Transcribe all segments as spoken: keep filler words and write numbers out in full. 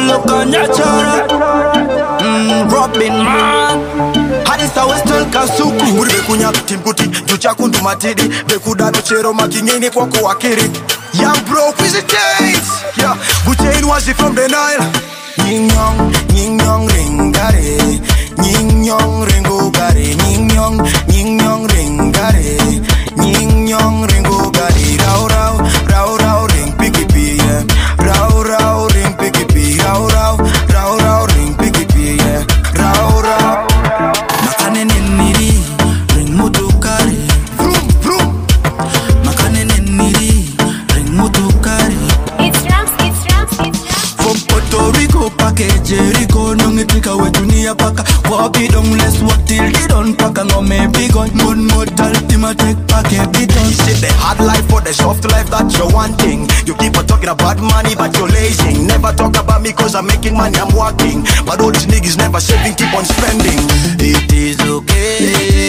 look on your chara. Mmm, Robin man. Hadisa westel kasuku. Uri bekunya timkuti, jucha kundu matidi. Bekuda dochero makingeni kwako wakiri. Young bro, visitates. Yeah, Buchain was from the Nile. Nying yong, nying yong ringare. Nying yong ringo gare. Nying yong, nying yong ringare. Nying yong ringo gare. Rau rau, rau rau ring piki pi. Yeah. Rau rau ring piki pi. Rau rau, rau rau ring piki pi. Yeah. Rau rau. Makane neniri ring mutukari. Vroom vroom. Makane neniri ring mutukari. It's Rams, it's Rams, it's Rams. From Puerto Rico, package Jericho, nongitika wetunia paka. Walk it down, let's walk till they don't pack and go maybe gun. One more tima take pack a bit on. You say the hard life or the soft life that you're wanting. You keep on talking about money but you're lazy. Never talk about me cause I'm making money, I'm working. But all these niggas never saving, keep on spending. It is okay,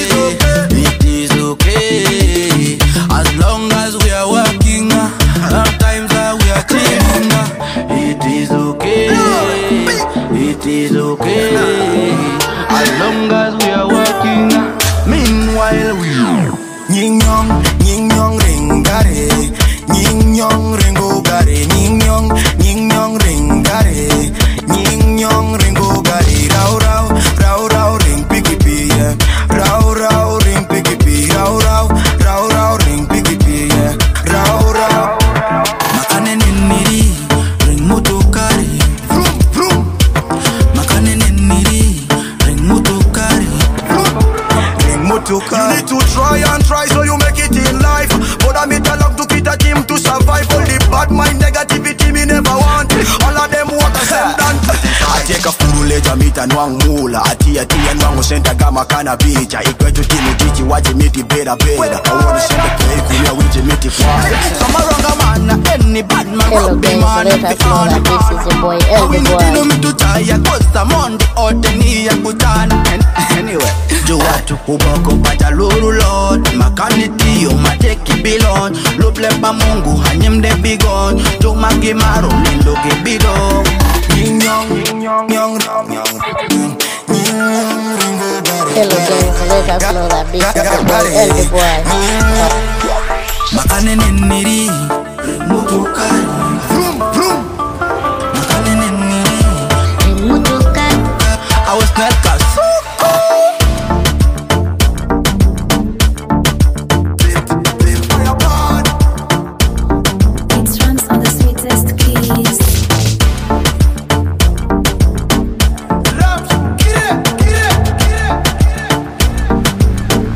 it is okay. As long as we are working, our times are we are cleaning. It is okay, it is okay. As long as we are working, meanwhile we Nying yong, nying yong ringare. Nying yong ringo gare. Nying yong, nying yong ringare. Nying yong ringo gare. Rau rau, rau rau ring piki pi. Yeah. Rau rau ring piki pi. Rau rau, rau rau ring piki pi. Yeah. Rau rau. makane neniri ring mutukari. Vroom vroom. Makane neniri ring mutukari. Ring motoka. You need to try and try so you make it in life. But I meet a love to get a team to survive. All the bad mind negativity me never want. All of them want to send down. I take a furu later meet and wang mula. Ati ati and wang senta gama kana bicha. Ikwetu timu tichi wachi miti beda beda. I wanna send the play kuya wichi miti kwa. Some a wrong man, any bad man, Hello rock the guys, man, let us know that this is your boy El we the need to know Boy. me to tire, cause I'm on the ordinary ya kutan. Anyway, do what to kuboko paja luru lord. Makaniti yo mateki bilon. Luplepa mungu hanyem de bigon. Jo magi maro lindo ke bidon. Nying yong, nying yong, yong, yong, yong. Nying yong, ringo gare. Hello guys, let us know that this is your boy El the Boy. Makane neniri mutukari. Vroom vroom. Makane neniri Mutukari. I was not kasuko. It's Rams on the sweetest keys.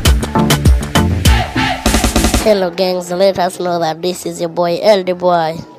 Hello gangs, let us know that this is your boy El the Boy.